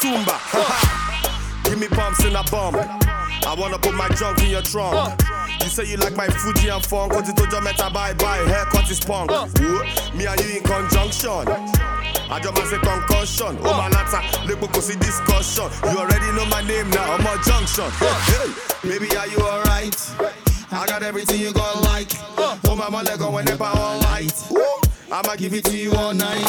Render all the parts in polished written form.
Tumba. Give me pumps in a bum. I wanna put my junk in your trunk. You say you like my Fuji and funk, cause you told your meta bye-bye, haircut is punk. Me and you in conjunction. I just must say concussion. Oh my lata, look go see discussion. You already know my name now, I'm a junction. Hey, baby, are you alright? I got everything you gon' like. Oh my leg on whenever all light. I'ma give it to you all night.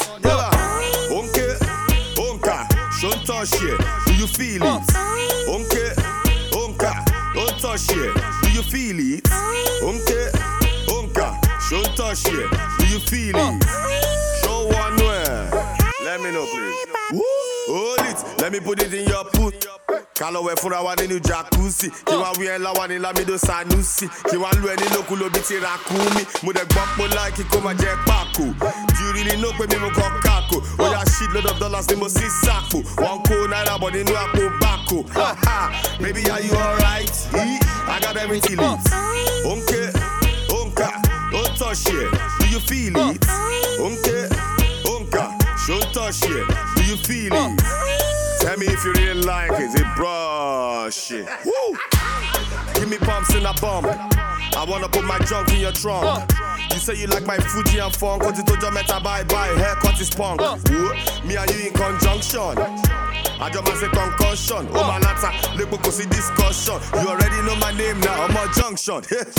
Onke, onka, don't touch it. Do you feel it? Onke, onka, don't touch it. Do you feel it? Onke, onka, don't touch it. Do you feel it? Show one way. Let me know, please. Hold it. Let me put it in your put. Kalowe fura wa ninu jacuzzi. Kiwa wiye la wa ni lamido sanusi. Kiwa lue ni loku lo biti rakumi. Mude gbokpo like koma je pako. Do you really know pe mi mo kokako? Oya shitload of dollars ni mo si sako. One cool naira but ninu apo bako. Ha ha. Baby, are you alright? I got everything lit. Onke, onka, don't touch it. Do you feel it? Onke, onka, don't touch it. Do you feel it? Tell me if you really like it, brush it. Woo! Give me pumps in a bum. I wanna put my junk in your trunk. You say you like my Fuji and funk, cause you told your meta bye-bye, haircut is punk. Me and you in conjunction. I just must say concussion. Oh my lata, look go see discussion. You already know my name now, I'm a junction.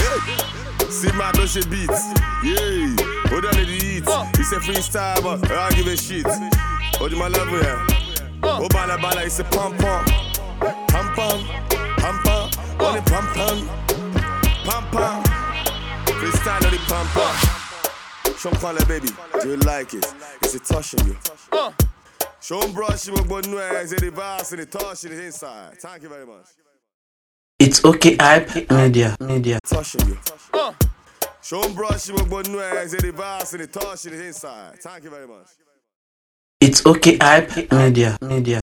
See my Doshe beats. Yeah, hold on to the eat. It's a freestyle, but I don't give a shit. Hold my level here. Oh bala bala, it's a pump pump. Pump pump, pump pump. Only pump pump. Pump pump. Freestyle on the pump pump. Show 'em call it, baby. Do you like it? Is it touching you? Show 'em brush you, but no, it's the reverse and the touch is inside. Thank you very much. It's okay, hype media. Touching you. Show 'em brush you, but no, it's the reverse and the touch is inside. Thank you very much. It's okay, hype media.